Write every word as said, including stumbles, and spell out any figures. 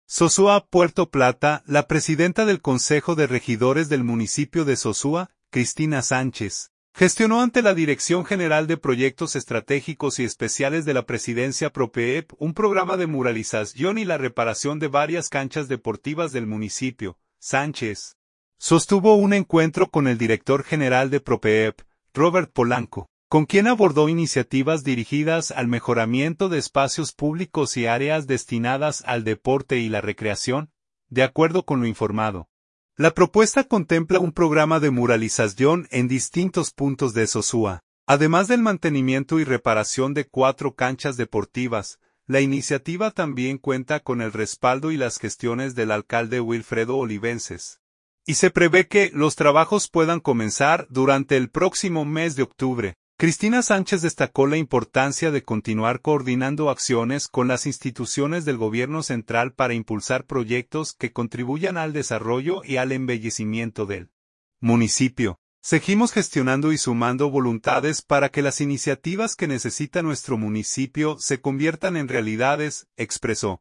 Sosúa, Puerto Plata, la presidenta del Consejo de Regidores del municipio de Sosúa, Cristina Sánchez, gestionó ante la Dirección General de Proyectos Estratégicos y Especiales de la Presidencia PROPEEP un programa de muralización y la reparación de varias canchas deportivas del municipio. Sánchez sostuvo un encuentro con el director general de PROPEEP, Robert Polanco, con quien abordó iniciativas dirigidas al mejoramiento de espacios públicos y áreas destinadas al deporte y la recreación, de acuerdo con lo informado. La propuesta contempla un programa de muralización en distintos puntos de Sosúa. Además del mantenimiento y reparación de cuatro canchas deportivas, la iniciativa también cuenta con el respaldo y las gestiones del alcalde Wilfredo Olivenses. Y se prevé que los trabajos puedan comenzar durante el próximo mes de octubre. Cristina Sánchez destacó la importancia de continuar coordinando acciones con las instituciones del gobierno central para impulsar proyectos que contribuyan al desarrollo y al embellecimiento del municipio. Seguimos gestionando y sumando voluntades para que las iniciativas que necesita nuestro municipio se conviertan en realidades, expresó.